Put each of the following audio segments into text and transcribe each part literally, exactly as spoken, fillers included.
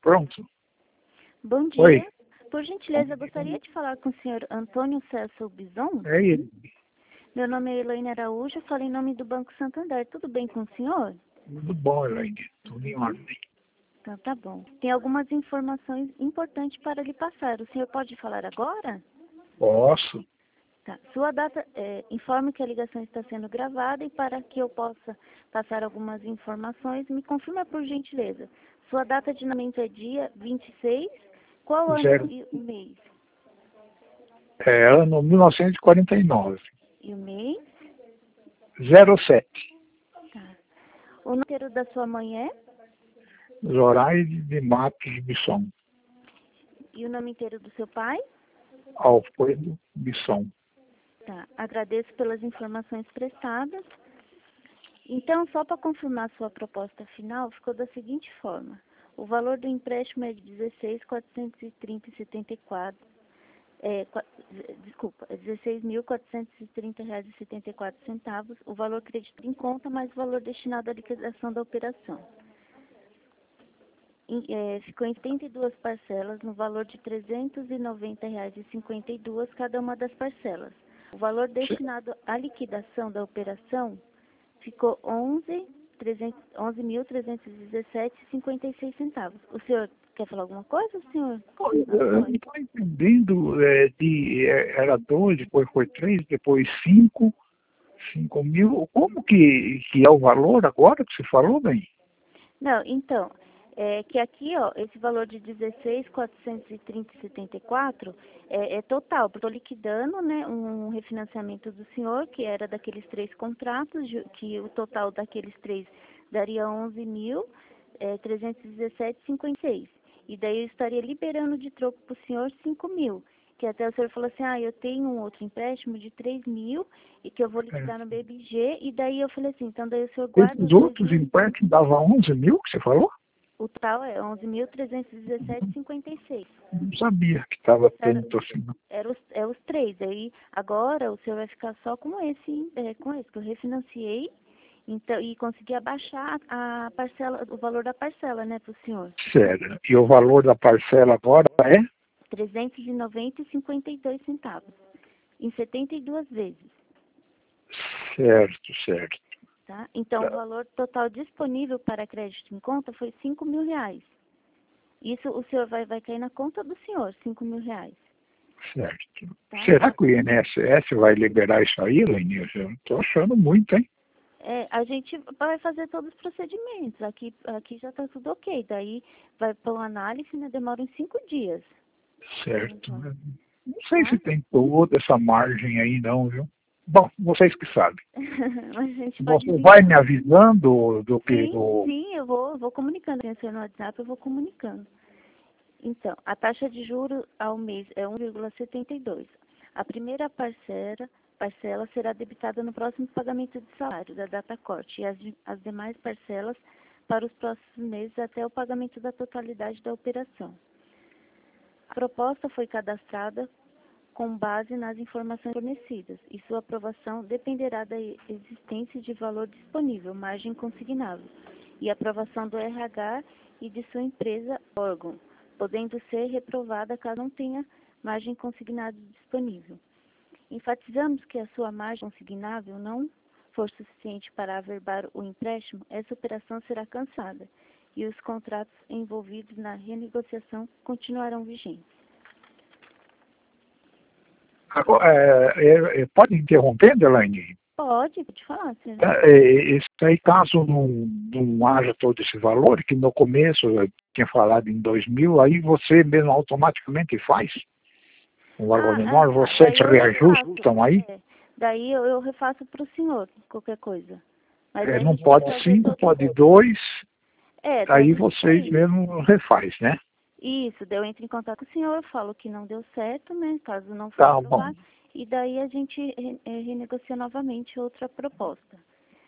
Pronto. Bom dia. Oi. Por gentileza, eu gostaria de falar com o senhor Antônio César Bison. É ele. Meu nome é Elaine Araújo, eu falo em nome do Banco Santander. Tudo bem com o senhor? Tudo bom, Elaine. Tudo em ordem. Tá, tá bom. Tem algumas informações importantes para lhe passar. O senhor pode falar agora? Posso? Tá. Sua data, é, informe que a ligação está sendo gravada e para que eu possa passar algumas informações, me confirma por gentileza. Sua data de nascimento é dia vinte e seis, qual ano Zero. e o mês? É ano mil novecentos e quarenta e nove. E o mês? zero sete. Tá. O número da sua mãe é? Zoraide de Matos Bisson. E o nome inteiro do seu pai? Alfredo Bisson. Tá. Agradeço pelas informações prestadas. Então, só para confirmar sua proposta final, ficou da seguinte forma. O valor do empréstimo é de dezesseis mil quatrocentos e trinta reais e setenta e quatro é, qua- desculpa, é dezesseis mil quatrocentos e trinta reais e setenta e quatro centavos, o valor creditado em conta mais o valor destinado à liquidação da operação. Em- é, ficou em setenta e duas parcelas no valor de trezentos e noventa reais e cinquenta e dois cada uma das parcelas. O valor destinado à liquidação da operação ficou onze mil trezentos e dezessete reais e cinquenta e seis centavos. O senhor quer falar alguma coisa, senhor? Eu não estou entendendo. É, de, é, era dois, depois foi três, depois cinco. cinco mil. Como que, que é o valor agora que você falou, bem? Não, então, é que aqui, ó, esse valor de dezesseis mil quatrocentos e trinta reais e setenta e quatro é, é total, porque eu estou liquidando, né, um refinanciamento do senhor, que era daqueles três contratos, ju- que o total daqueles três daria onze mil trezentos e dezessete reais e cinquenta e seis. E daí eu estaria liberando de troco para o senhor cinco mil. Que até o senhor falou assim, ah, eu tenho um outro empréstimo de três mil e que eu vou liquidar É. no B B G. E daí eu falei assim, então daí o senhor guarda Esses os dois outros mil. empréstimos davam onze mil, que você falou? O total é onze mil trezentos e dezessete reais e cinquenta e seis. Não sabia que estava Era, tanto assim. Não. era os, é os três. Aí agora o senhor vai ficar só com esse, é, com esse, que eu refinanciei então, e consegui abaixar a parcela, o valor da parcela, né, para o senhor. Sério. E o valor da parcela agora é? trezentos e noventa reais e cinquenta e dois centavos. Em setenta e duas vezes. Certo, certo. Tá? Então, o Tá. valor total disponível para crédito em conta foi cinco mil reais. Isso o senhor vai, vai cair na conta do senhor, cinco mil reais. Certo. Tá? Será que o I N S S vai liberar isso aí, Leni? Eu estou achando muito, hein? É, a gente vai fazer todos os procedimentos. Aqui, aqui já está tudo ok. Daí vai para uma análise, né? Demora uns cinco dias. Certo. Então, Não sei tá? se tem toda essa margem aí, não, viu? Bom, vocês que sabem. A gente pode Você vir vai com- me avisando do que... Sim, Do... sim, eu vou, eu vou comunicando. Tem o senhor no WhatsApp, eu vou comunicando. Então, a taxa de juros ao mês é um vírgula setenta e dois. A primeira parcela, parcela será debitada no próximo pagamento de salário da data corte e as, de- as demais parcelas para os próximos meses até o pagamento da totalidade da operação. A proposta foi cadastrada com base nas informações fornecidas e sua aprovação dependerá da existência de valor disponível, margem consignável, e aprovação do R H e de sua empresa órgão, podendo ser reprovada caso não tenha margem consignada disponível. Enfatizamos que a sua margem consignável não for suficiente para averbar o empréstimo, essa operação será cancelada e os contratos envolvidos na renegociação continuarão vigentes. Agora, é, é, é, pode interromper, Elaine? Pode, pode falar, senhor. É, é, Isso aí, caso não, não haja todo esse valor, que no começo eu tinha falado em dois mil, aí você mesmo automaticamente faz um valor Ah, menor, ah, tá. vocês Daí eu reajustam refaço. aí. É, daí eu, eu refaço para o senhor, qualquer coisa. Mas É, aí a não gente tem que pode fazer cinco, todo... pode dois, É, daí aí isso vocês aí. mesmo refaz, né? Isso, daí eu entro em contato com o senhor, falo que não deu certo, né, caso não for Tá bom, aprovado, e daí a gente re, é, renegocia novamente outra proposta.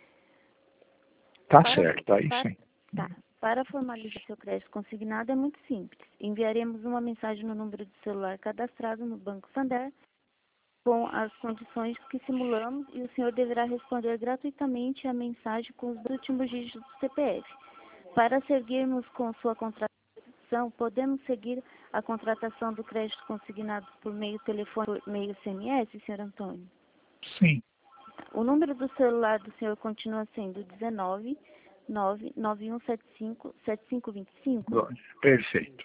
tá Para, certo, aí para, sim. tá. Para formalizar seu crédito consignado é muito simples. Enviaremos uma mensagem no número de celular cadastrado no Banco Santander com as condições que simulamos e o senhor deverá responder gratuitamente a mensagem com os últimos dígitos do C P F. Para seguirmos com sua contratação, contratação, podemos seguir a contratação do crédito consignado por meio telefone, por meio S M S, senhor Antônio? Sim. O número do celular do senhor continua sendo dezenove, nove nove um sete cinco, sete cinco dois cinco? Perfeito.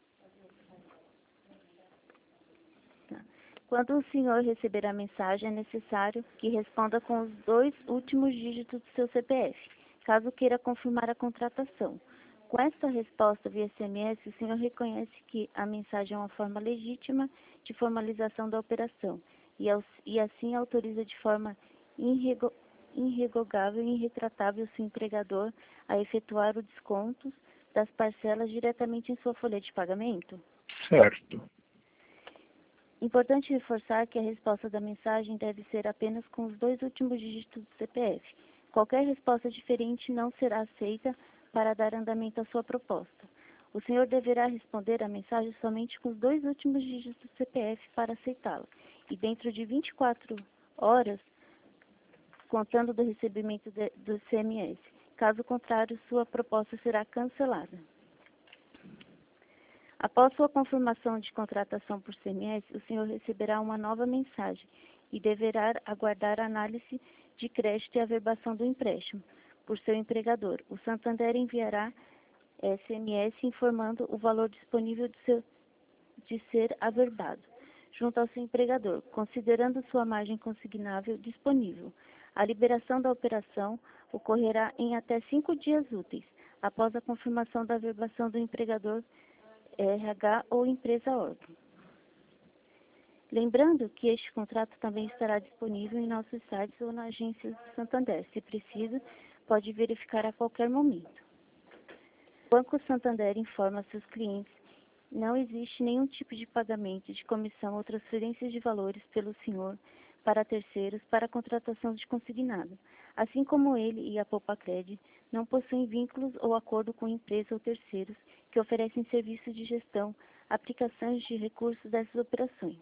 Quando o senhor receber a mensagem, é necessário que responda com os dois últimos dígitos do seu C P F, caso queira confirmar a contratação. Com esta resposta via S M S, o senhor reconhece que a mensagem é uma forma legítima de formalização da operação e, e assim autoriza de forma irrego, irrevogável e irretratável o seu empregador a efetuar o desconto das parcelas diretamente em sua folha de pagamento? Certo. Importante reforçar que a resposta da mensagem deve ser apenas com os dois últimos dígitos do C P F. Qualquer resposta diferente não será aceita para dar andamento à sua proposta. O senhor deverá responder a mensagem somente com os dois últimos dígitos do C P F para aceitá-la, e dentro de vinte e quatro horas, contando do recebimento de, do C M S. Caso contrário, sua proposta será cancelada. Após sua confirmação de contratação por C M S, o senhor receberá uma nova mensagem e deverá aguardar a análise de crédito e averbação do empréstimo por seu empregador. O Santander enviará S M S informando o valor disponível de, seu, de ser averbado junto ao seu empregador, considerando sua margem consignável disponível. A liberação da operação ocorrerá em até cinco dias úteis, após a confirmação da averbação do empregador R H ou empresa órgão. Lembrando que este contrato também estará disponível em nossos sites ou na agência do Santander. Se preciso, pode verificar a qualquer momento. O Banco Santander informa seus clientes que não existe nenhum tipo de pagamento de comissão ou transferência de valores pelo senhor para terceiros para a contratação de consignado. Assim como ele e a Poupacred não possuem vínculos ou acordo com empresa ou terceiros que oferecem serviços de gestão, aplicações de recursos dessas operações.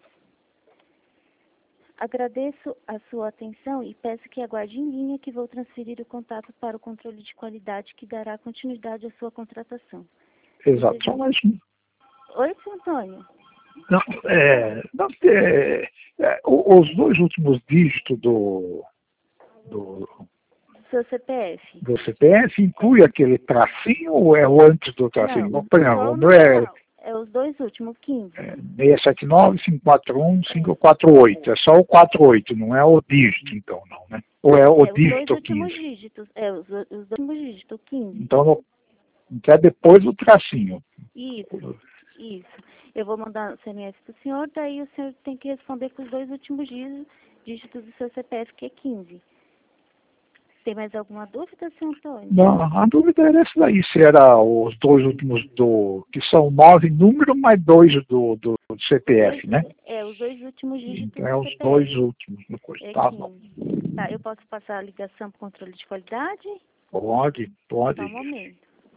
Agradeço a sua atenção e peço que aguarde em linha que vou transferir o contato para o controle de qualidade que dará continuidade à sua contratação. Exato. Só mais um. Oi, seu Antônio. Não, é, não, é, é, os dois últimos dígitos do, do, Seu C P F. do C P F inclui aquele tracinho ou é o antes do tracinho? Não, Não, não, não, não é, é os dois últimos, quinze. é seis sete nove, cinco quatro um, cinco quatro oito. É só o quatro oito, não é o dígito, então, não, né? Ou é o é, dígito os dois últimos quinze? dígitos. É, os, os dois últimos dígitos, quinze. Então, no, então é depois do tracinho. Isso, isso. Eu vou mandar o C M S para o senhor, daí o senhor tem que responder com os dois últimos dígitos, dígitos do seu C P F, que é quinze. Tem mais alguma dúvida, senhor Antônio? Não, a dúvida era essa daí, se era os dois últimos do, que são nove números, mais dois do, do, do C P F, né? É, os dois últimos dígitos Então é do os C P F. dois últimos. Depois. É Tá bom. quinze. Tá, eu posso passar a ligação para o controle de qualidade? Pode, pode. Só um momento.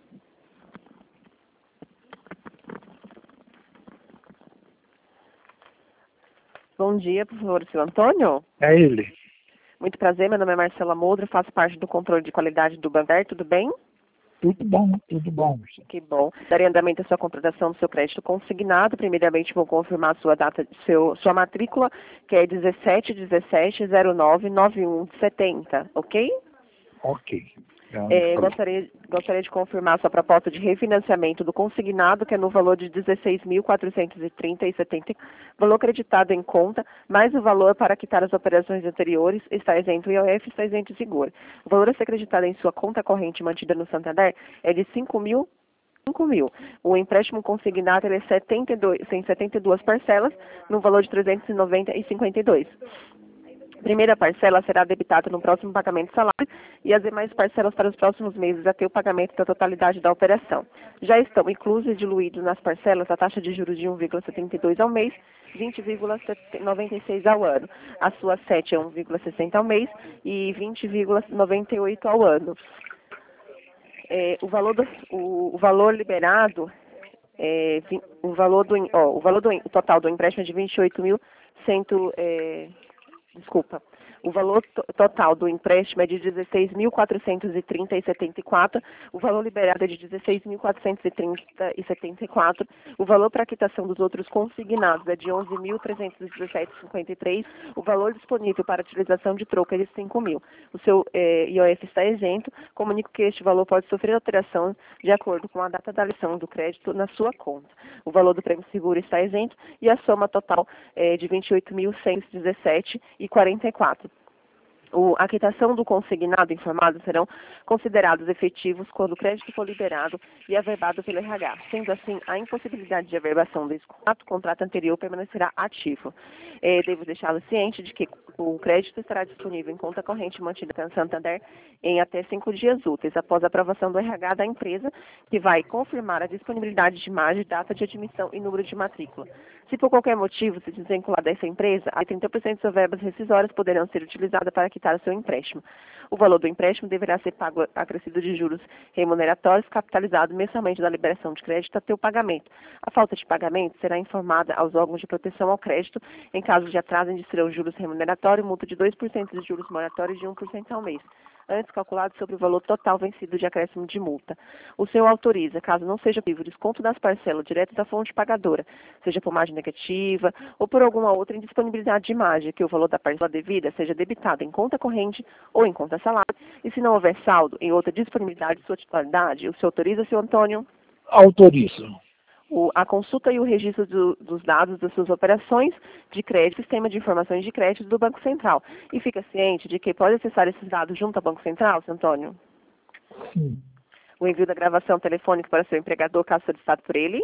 Bom dia, por favor, senhor Antônio. É ele. Muito prazer, meu nome é Marcela Moldra, faço parte do controle de qualidade do Banber, tudo bem? Tudo bom, tudo bom. Que bom. Darei andamento à sua contratação do seu crédito consignado. Primeiramente, vou confirmar a sua data, seu, sua matrícula, que é dezessete dezessete zero nove nove um setenta, ok? Ok. É, gostaria, gostaria de confirmar a sua proposta de refinanciamento do consignado, que é no valor de dezesseis mil quatrocentos e trinta reais e setenta centavos, valor creditado em conta, mais o valor para quitar as operações anteriores, está isento I O F, está isento seguro. O valor a ser creditado em sua conta corrente mantida no Santander é de cinco mil. cinco mil. O empréstimo consignado ele é setenta e dois, tem setenta e duas parcelas, no valor de trezentos e noventa reais e cinquenta e dois centavos. Primeira parcela será debitada no próximo pagamento de salário e as demais parcelas para os próximos meses até o pagamento da totalidade da operação. Já estão inclusos e diluídos nas parcelas a taxa de juros de um vírgula setenta e dois ao mês, vinte vírgula noventa e seis ao ano. A sua sete é um vírgula sessenta ao mês e vinte vírgula noventa e oito ao ano. É, o, valor do, o, o valor liberado, é, o, valor do, ó, o valor do o total do empréstimo é de vinte e oito mil cem. É, Desculpa. O valor to total do empréstimo é de dezesseis mil quatrocentos e trinta reais e setenta e quatro centavos, o valor liberado é de dezesseis mil quatrocentos e trinta reais e setenta e quatro centavos, o valor para quitação dos outros consignados é de onze mil trezentos e dezessete reais e cinquenta e três centavos, o valor disponível para utilização de troco é de cinco mil. O seu eh, I O F está isento. Comunico que este valor pode sofrer alteração de acordo com a data da lição do crédito na sua conta. O valor do prêmio seguro está isento e a soma total é de vinte e oito mil cento e dezessete reais e quarenta e quatro centavos. O, a quitação do consignado informado serão considerados efetivos quando o crédito for liberado e averbado pelo R H. Sendo assim, a impossibilidade de averbação desse contrato, o contrato anterior permanecerá ativo. É, devo deixá-lo ciente de que o crédito estará disponível em conta corrente mantida pelo Santander em até cinco dias úteis, após a aprovação do R H da empresa, que vai confirmar a disponibilidade de imagem, data de admissão e número de matrícula. Se por qualquer motivo se desvincular dessa empresa, aí trinta por cento das verbas rescisórias poderão ser utilizadas para quitar o seu empréstimo. O valor do empréstimo deverá ser pago acrescido de juros remuneratórios, capitalizado mensalmente da liberação de crédito até o pagamento. A falta de pagamento será informada aos órgãos de proteção ao crédito. Em caso de atraso, indirão juros remuneratórios, multa de dois por cento de juros moratórios e de um por cento ao mês, antes calculado sobre o valor total vencido de acréscimo de multa. O senhor autoriza, caso não seja possível, desconto das parcelas direto da fonte pagadora, seja por margem negativa ou por alguma outra indisponibilidade de imagem, que o valor da parcela devida seja debitado em conta corrente ou em conta salário, e se não houver saldo em outra disponibilidade de sua titularidade, o senhor autoriza, senhor Antônio? Autorizo. O, a consulta e o registro do, dos dados das suas operações de crédito, sistema de informações de crédito do Banco Central. E fica ciente de que pode acessar esses dados junto ao Banco Central, seu Antônio? Sim. O envio da gravação telefônica para seu empregador, caso solicitado por ele?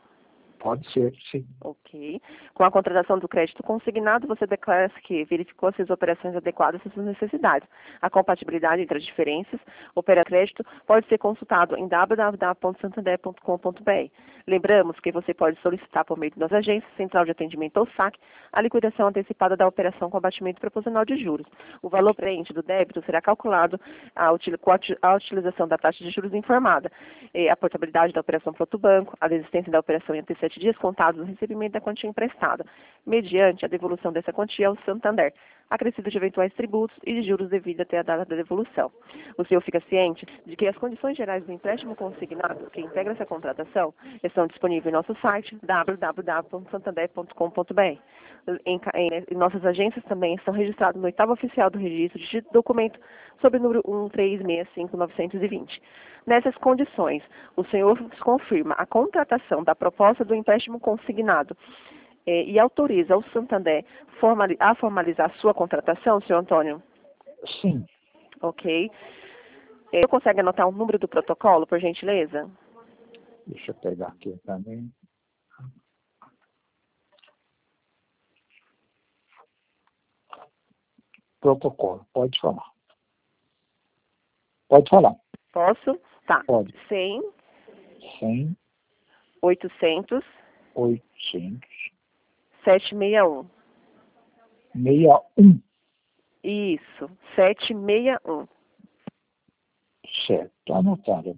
Pode ser, sim. Ok. Com a contratação do crédito consignado, você declara que verificou se as operações adequadas às suas necessidades. A compatibilidade entre as diferenças, opera crédito, pode ser consultado em w w w ponto santander ponto com ponto b r. Lembramos que você pode solicitar por meio das agências, Central de Atendimento ou S A C, a liquidação antecipada da operação com abatimento proporcional de juros. O valor presente do débito será calculado a util com a utilização da taxa de juros informada, e a portabilidade da operação para outro banco, a desistência da operação em até sete dias contados no recebimento da quantia emprestada, mediante a devolução dessa quantia ao Santander, acrescido de eventuais tributos e de juros devido até a data da devolução. O senhor fica ciente de que as condições gerais do empréstimo consignado que integra essa contratação estão disponíveis em nosso site w w w ponto santander ponto com ponto b r. Em, em, em nossas agências também estão registradas no oitavo oficial do registro de documento sob o número um três seis cinco nove dois zero. Nessas condições, o senhor confirma a contratação da proposta do empréstimo consignado eh, e autoriza o Santander formali a formalizar sua contratação, senhor Antônio? Sim. Ok. Eh, consegue anotar o número do protocolo, por gentileza? Deixa eu pegar aqui também. Protocolo, pode falar. Pode falar. Posso? Tá. Pode. cem, cem, oitocentos, oitocentos, setecentos e sessenta e um. sessenta e um. Isso, setecentos e sessenta e um. Certo, tá anotado.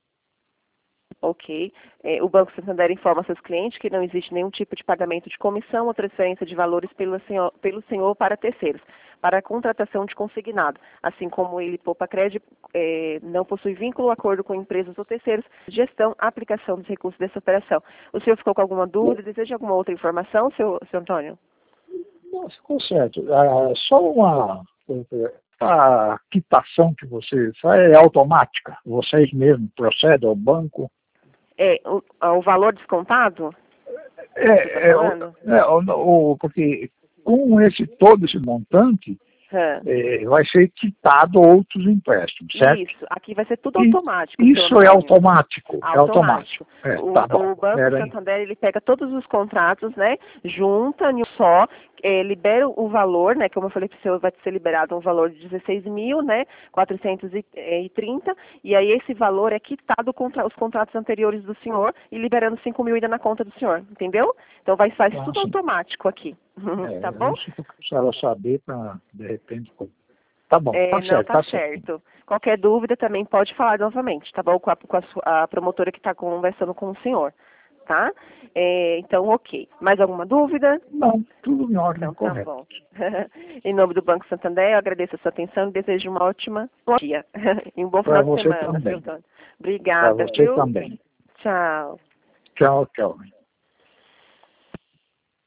Ok. É, o Banco Santander informa seus clientes que não existe nenhum tipo de pagamento de comissão ou transferência de valores pelo senhor, pelo senhor para terceiros, para a contratação de consignado, assim como ele poupa crédito, é, não possui vínculo ou acordo com empresas ou terceiros, gestão, aplicação dos recursos dessa operação. O senhor ficou com alguma dúvida? Deseja alguma outra informação, seu, seu Antônio? Não, ficou certo. Ah, só uma... A quitação que você faz é automática? Vocês mesmos procedem ao banco? É, o, o valor descontado? É, é, o, é o, o, porque com esse, todo esse montante, é, vai ser quitado outros empréstimos, certo? Isso, aqui vai ser tudo automático. Isso é automático. automático. É automático. É, o, tá bom. o Banco Santander, ele pega todos os contratos, né, junta em um só, é, libera o valor, né, como eu falei para o senhor, vai ser liberado um valor de dezesseis mil, né, quatrocentos e trinta, e aí esse valor é quitado contra os contratos anteriores do senhor e liberando cinco mil ainda na conta do senhor, entendeu? Então vai ser ah, tudo sim. automático aqui, é, tá bom? Isso que eu precisava saber para, de repente... Tá bom, é, tá não, certo, tá, tá certo. certo. Qualquer dúvida também pode falar novamente, tá bom? Com a, com a, a promotora que está conversando com o senhor. tá? É, então, ok. Mais alguma dúvida? Não, tudo em ordem, Então, tá correto. bom. Em nome do Banco Santander, eu agradeço a sua atenção e desejo uma ótima bom dia. E um bom Para final de você semana, também. viu, Tony? Para Obrigada, você viu? também. Tchau. Tchau, tchau.